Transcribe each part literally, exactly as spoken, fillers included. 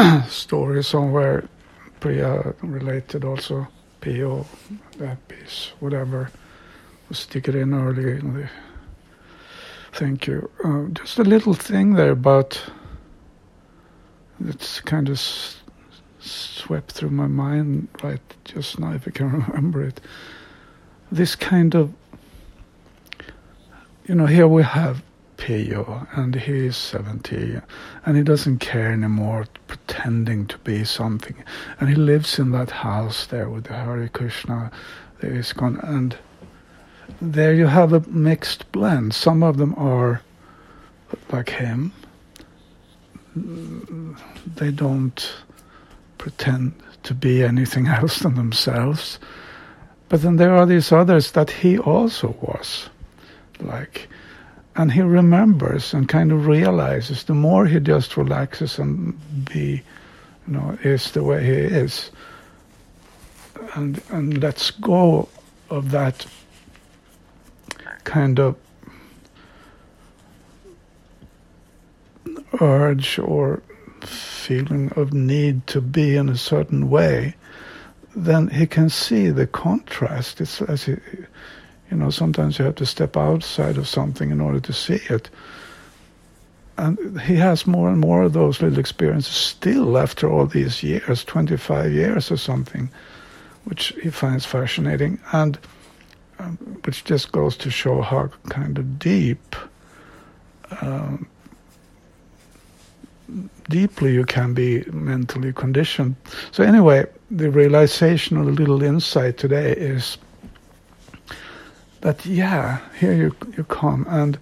story somewhere, Priya related also, P O, that piece, whatever. We'll stick it in early in the thank you. Uh, just a little thing there about, it's kind of s- swept through my mind right just now, if I can remember it. This kind of, you know, here we have Pio, and he is seventy, and he doesn't care anymore pretending to be something. And he lives in that house there with the Hare Krishna, the ISKCON, and there you have a mixed blend. Some of them are like him. They don't pretend to be anything else than themselves. But then there are these others that he also was like. And he remembers and kind of realizes the more he just relaxes and be, you know, is the way he is, and and lets go of that kind of urge or feeling of need to be in a certain way, then he can see the contrast. It's as he, you know, sometimes you have to step outside of something in order to see it. And he has more and more of those little experiences still after all these years, twenty-five years or something, which he finds fascinating, and um, which just goes to show how kind of deep, um, deeply you can be mentally conditioned. So anyway, the realization or the little insight today is that, yeah, here you you come, and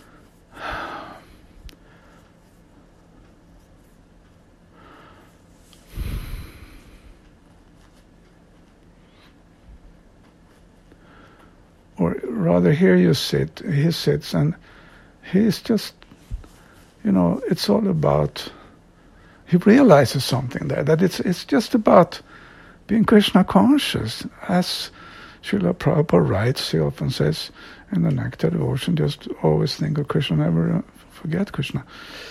or rather here you sit, he sits, and he's just, you know, it's all about, he realizes something there, that it's it's just about being Krishna conscious. As Srila Prabhupada writes, he often says in the Nectar Devotion, just always think of Krishna, never forget Krishna.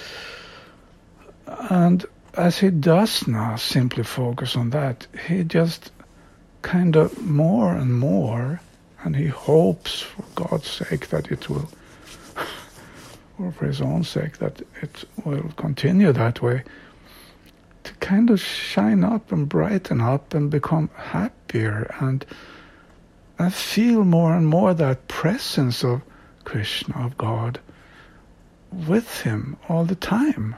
And as he does now simply focus on that, he just kind of more and more, and he hopes for God's sake that it will, or for his own sake, that it will continue that way, to kind of shine up and brighten up and become happier. And I feel more and more that presence of Krishna, of God, with him all the time.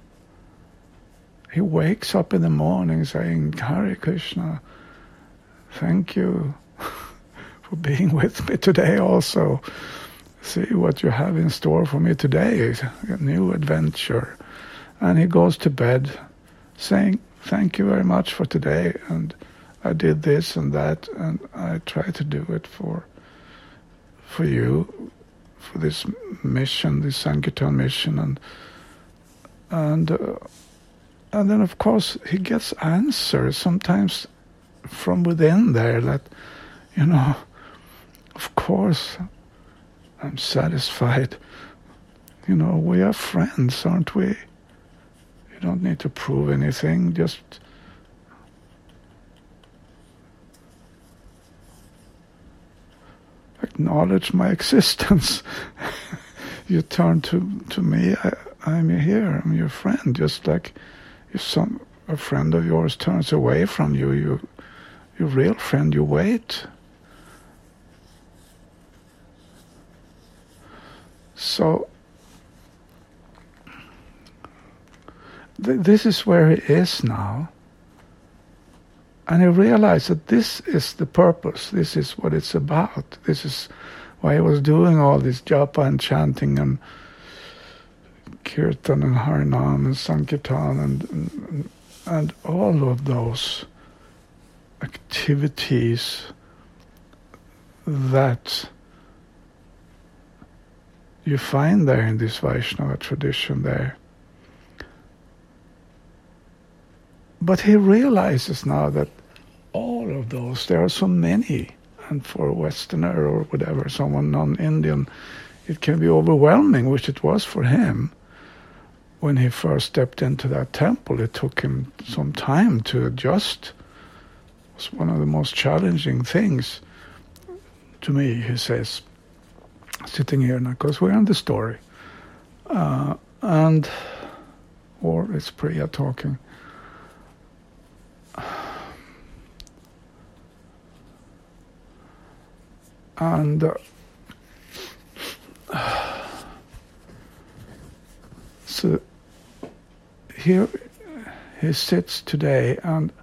He wakes up in the morning saying, Hare Krishna, thank you for being with me today also. See what you have in store for me today, a new adventure. And he goes to bed saying, thank you very much for today, and I did this and that, and I try to do it for for you, for this mission, this Sankirtan mission, and and uh, and then of course he gets answers sometimes from within there that, you know, of course I'm satisfied. You know, we are friends, aren't we? You don't need to prove anything, just acknowledge my existence. You turn to, to me, I, I'm here, I'm your friend. Just like if some a friend of yours turns away from you, you your real friend, you wait. So th- this is where he is now. And he realized that this is the purpose, this is what it's about. This is why he was doing all this japa and chanting and kirtan and harinam and sankirtan and, and, and all of those activities that you find there in this Vaishnava tradition there. But he realizes now that all of those, there are so many, and for a Westerner or whatever, someone non-Indian, it can be overwhelming, which it was for him. when he first stepped into that temple, it took him some time to adjust. It was one of the most challenging things to me, he says, sitting here now, because we're in the story. Uh, and, or it's Priya talking. And uh, so here he sits today and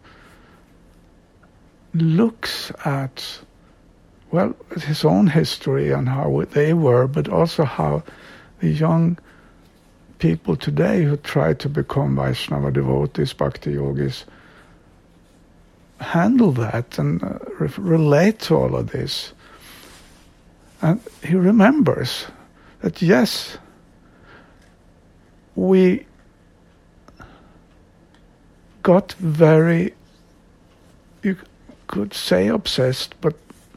looks at, well, his own history and how they were, but also how the young people today who try to become Vaishnava devotees, bhakti yogis, handle that and uh, re- relate to all of this. And he remembers that, yes, we got very, you could say obsessed, but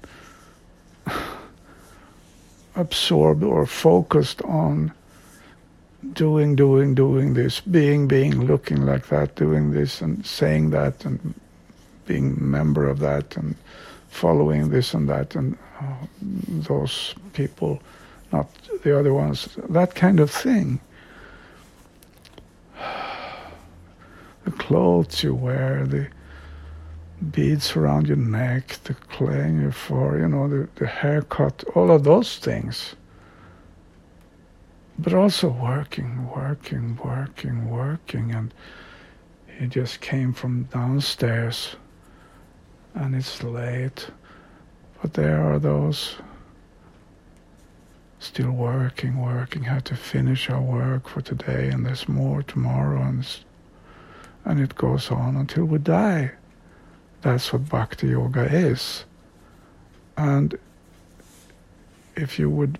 absorbed or focused on doing, doing, doing this, being, being, looking like that, doing this and saying that and being a member of that and following this and that and uh, those people, not the other ones, that kind of thing. The clothes you wear, the beads around your neck, the clay in your forehead, you know, the, the haircut, all of those things. But also working, working, working, working, and he just came from downstairs, and it's late, but there are those still working, working, have to finish our work for today, and there's more tomorrow, and, and it goes on until we die. That's what Bhakti Yoga is. And if you would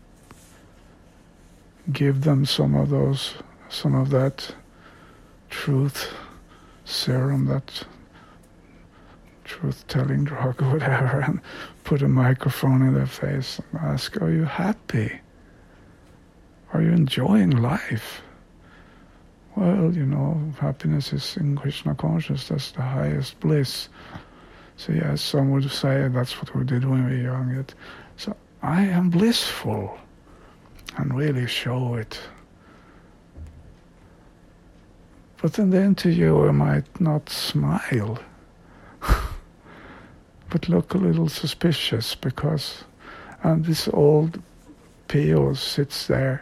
give them some of those, some of that truth serum, that truth-telling drug or whatever, and put a microphone in their face and ask, are you happy? Are you enjoying life? Well, you know, happiness is in Krishna consciousness, that's the highest bliss. So yes, some would say that's what we did when we were young. It, so I am blissful, and really show it. But in the interviewer might not smile, but look a little suspicious, because and this old P O sits there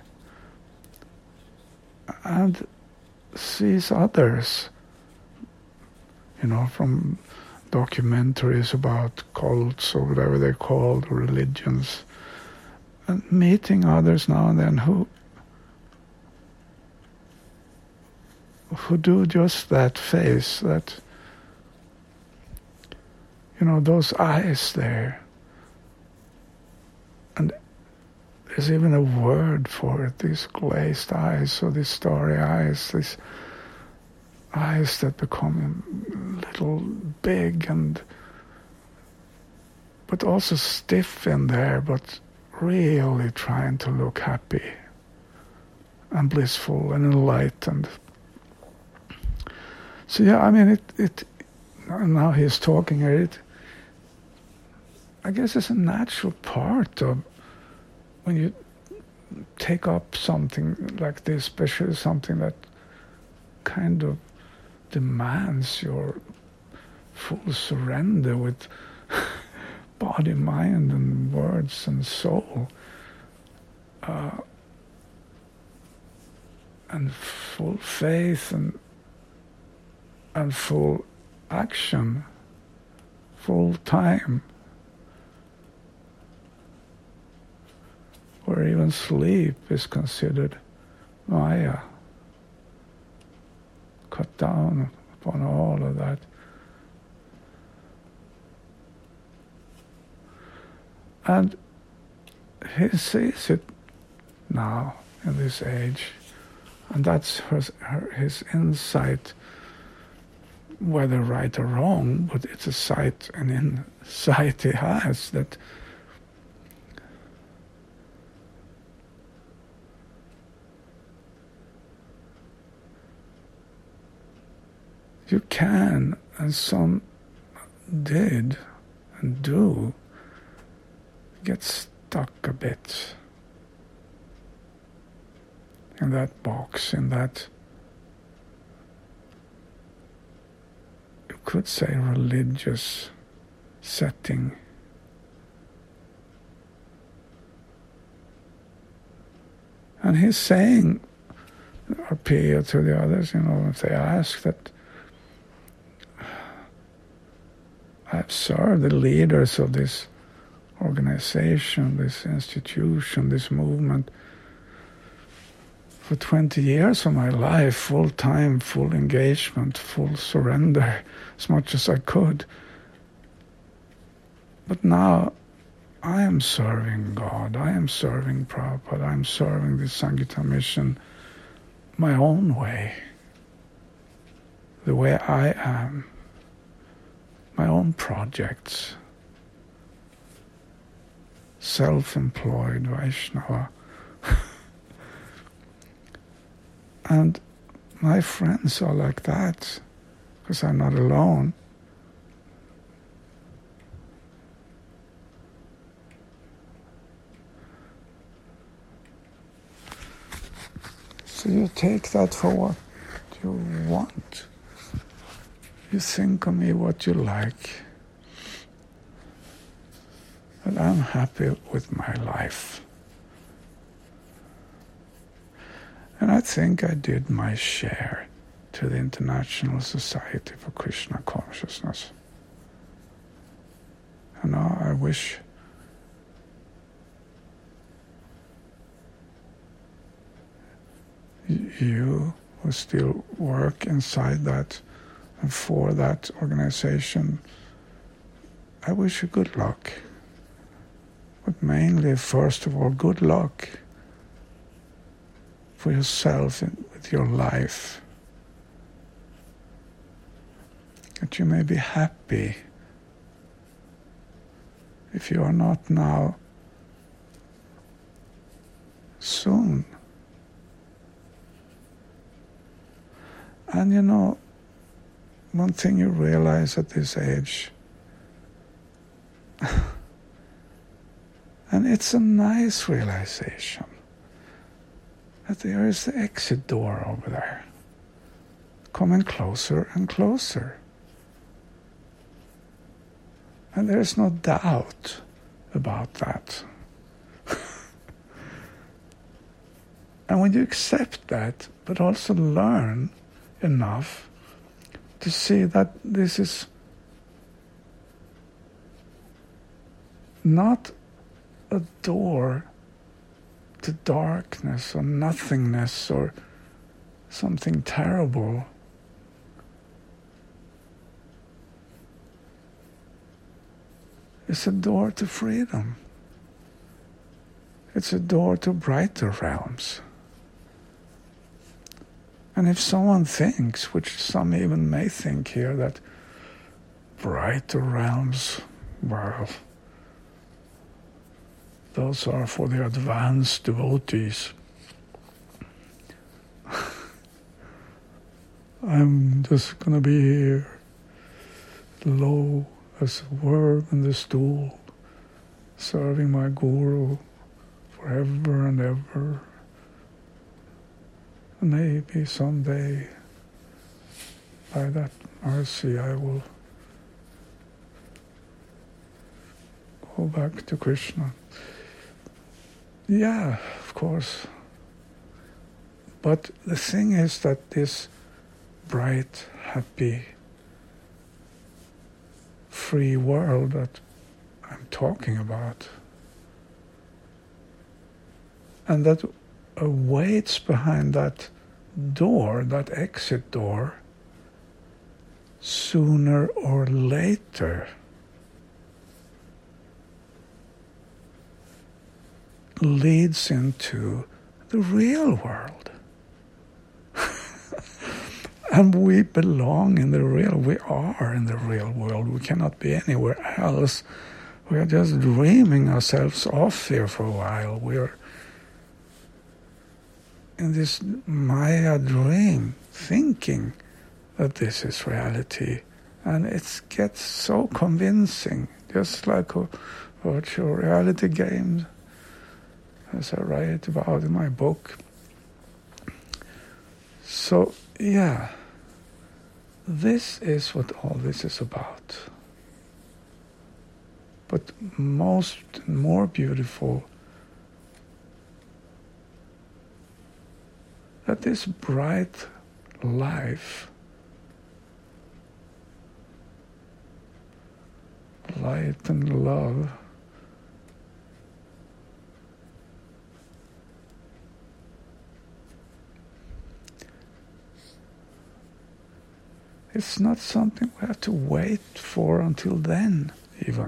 and sees others, you know, from documentaries about cults or whatever they're called, or religions, and meeting others now and then who who do just that face, that, you know, those eyes there. And there's even a word for it, these glazed eyes, or these starry eyes, these eyes that become a little big and but also stiff in there, but really trying to look happy and blissful and enlightened. So yeah, I mean, it, it now he's talking here, it, I guess it's a natural part of when you take up something like this, especially something that kind of demands your full surrender with body, mind, and words and soul, uh, and full faith and and full action, full time, where even sleep is considered Maya. Cut down upon all of that. And he sees it now in this age, and that's her, her, his insight, whether right or wrong, but it's a sight and insight he has, that you can, and some did and do, get stuck a bit in that box, in that, you could say, religious setting. And he's saying, appeal to the others, you know, if they ask, that I've served the leaders of this organization, this institution, this movement for twenty years of my life, full time, full engagement, full surrender, as much as I could. But now I am serving God, I am serving Prabhupada, I am serving the Sankirtan mission my own way, the way I am, my own projects, self-employed Vaishnava. And my friends are like that, because I'm not alone. So you take that for what you want. You think of me what you like. But I'm happy with my life. And I think I did my share to the International Society for Krishna Consciousness. And now I wish you who still work inside that and for that organization, I wish you good luck. But mainly, first of all, good luck for yourself and with your life. That you may be happy if you are not now, soon. And you know, one thing you realize at this age, and it's a nice realization, that there is the exit door over there, coming closer and closer. And there is no doubt about that. And when you accept that, but also learn enough to see that this is not a door to darkness or nothingness or something terrible. It's a door to freedom. It's a door to brighter realms. And if someone thinks, which some even may think here, that brighter realms, well, those are for the advanced devotees. I'm just going to be here, low as a worm in the stool, serving my Guru forever and ever. Maybe someday, by that mercy, I will go back to Krishna. Yeah, of course. But the thing is that this bright, happy, free world that I'm talking about, and that awaits behind that door, that exit door, sooner or later, leads into the real world. And we belong in the real, we are in the real world. We cannot be anywhere else. We are just dreaming ourselves off here for a while. We are in this Maya dream, thinking that this is reality. And it gets so convincing, just like a virtual reality game, as I write about in my book. So, yeah, this is what all this is about. But most, more beautiful, that this bright life, light and love, it's not something we have to wait for until then, even.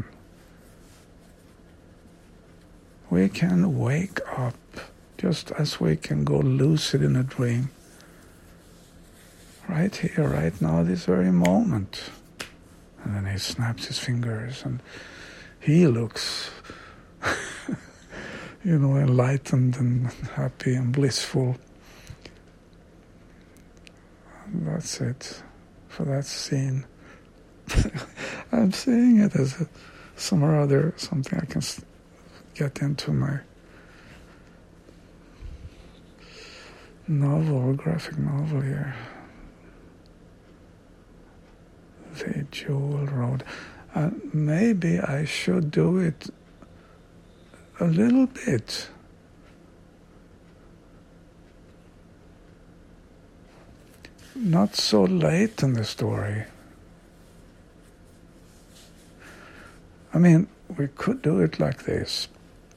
We can wake up just as we can go lucid in a dream. Right here, right now, this very moment. And then he snaps his fingers and he looks, you know, enlightened and happy and blissful. And that's it for that scene. I'm seeing it as a, some or other, something I can get into my novel, graphic novel here. The Jewel Road. And uh, maybe I should do it a little bit. Not so late in the story. I mean, we could do it like this.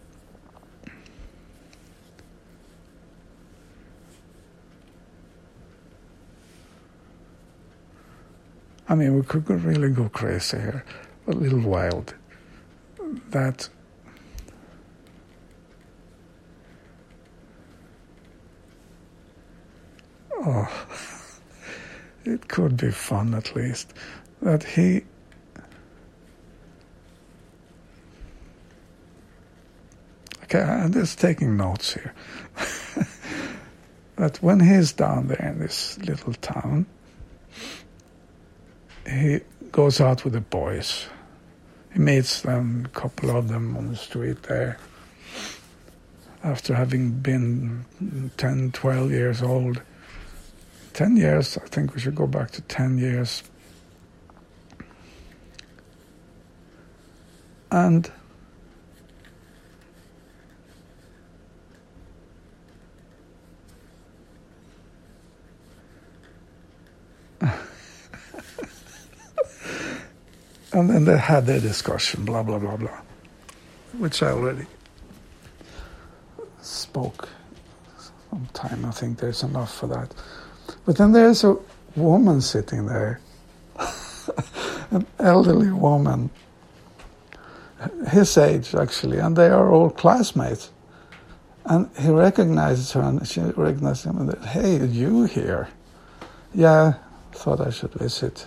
I mean, we could really go crazy here, a little wild. That oh, it could be fun at least. That he okay, I'm just taking notes here. That when he's down there in this little town, he goes out with the boys. He meets them, a couple of them on the street there. After having been ten, twelve years old. ten years, I think we should go back to ten years. And And then they had their discussion, blah, blah, blah, blah, which I already spoke some time. I think there's enough for that. But then there's a woman sitting there, an elderly woman, his age actually, and they are all classmates. And he recognizes her, and she recognizes him, and said, "Hey, you here? Yeah, thought I should visit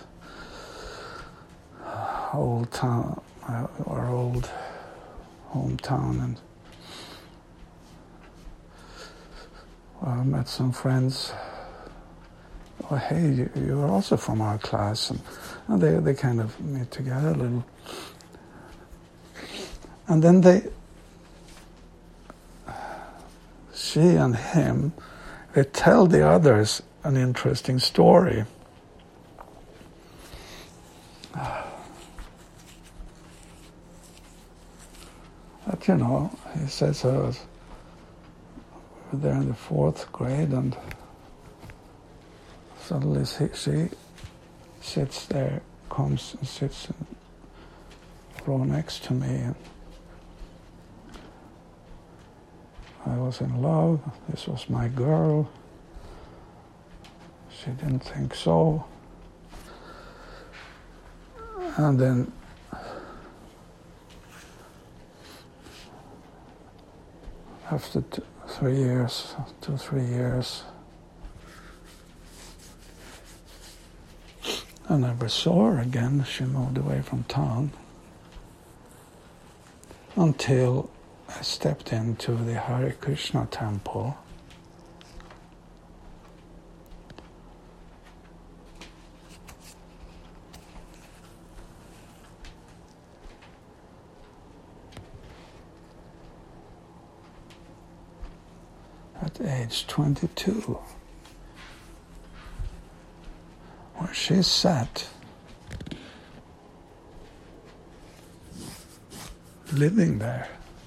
old town, our old hometown, and well, I met some friends. Oh, hey, you, you are also from our class," and, and they they kind of meet together a little, and then they, she and him, they tell the others an interesting story. But you know, he says, uh, we were there in the fourth grade, and suddenly she, she sits there, comes and sits in the row next to me, and I was in love. This was my girl. She didn't think so. And then after two, three years, two, three years, I never saw her again. She moved away from town until I stepped into the Hare Krishna temple. age twenty-two, where she sat, living there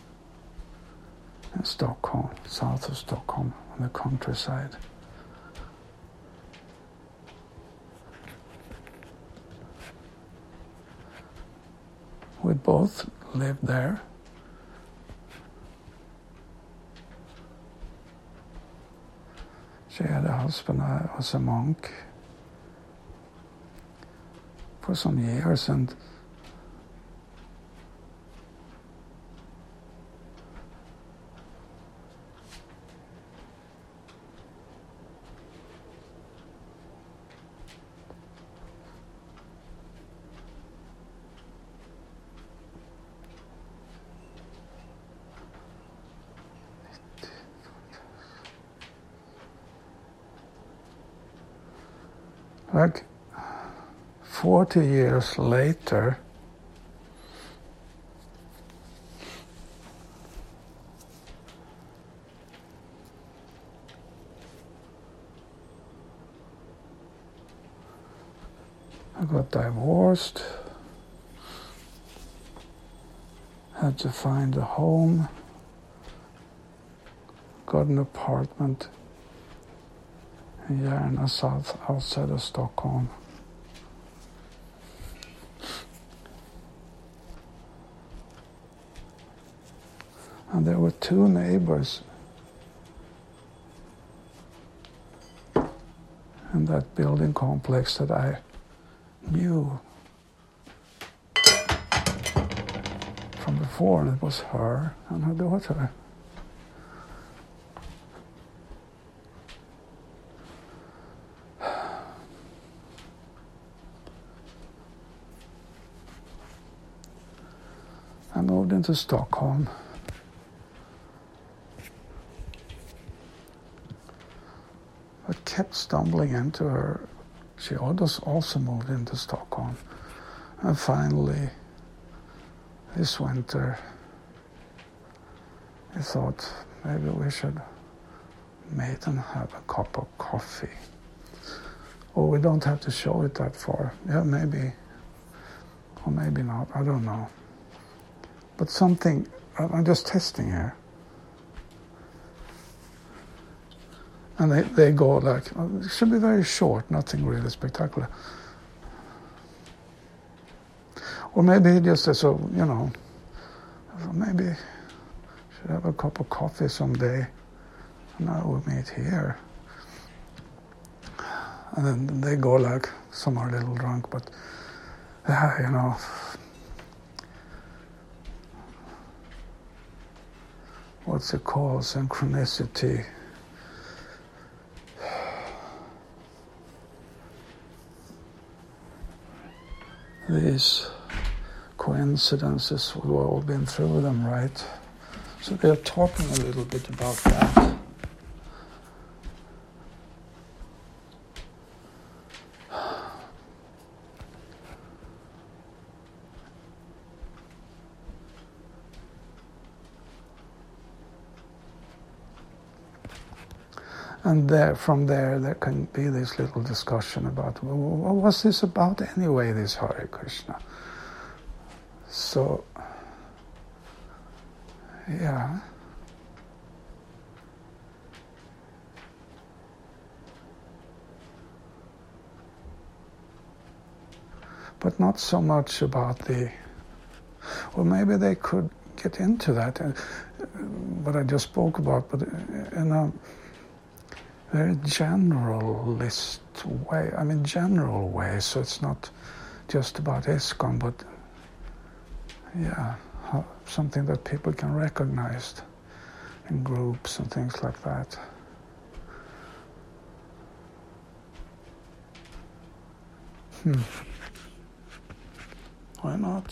in Stockholm, south of Stockholm, on the countryside. We both lived there. She had a husband, I was a monk for some years, and like forty years later, I got divorced, had to find a home, got an apartment in Järna, south outside of Stockholm. And there were two neighbors in that building complex that I knew from before, and it was her and her daughter. I moved into Stockholm. I kept stumbling into her. She also moved into Stockholm. And finally, this winter, I thought maybe we should meet and have a cup of coffee. Or we don't have to show it that far. Yeah, maybe. Or maybe not. I don't know. But something, I'm just testing here. And they, they go like, it should be very short, nothing really spectacular. Or maybe he just says, so, you know, maybe should have a cup of coffee someday, and I will meet here. And then they go like, some are a little drunk, but, uh, you know, what's it called, synchronicity. These coincidences, we've all been through them, right? So they're talking a little bit about that. And there, from there, there can be this little discussion about, well, what was this about anyway, this Hare Krishna? So, yeah. But not so much about the, well, maybe they could get into that, uh, what I just spoke about, but in a very generalist way, I mean general way, so it's not just about ISKCON, but yeah, how, something that people can recognize in groups and things like that. Hmm. Why not?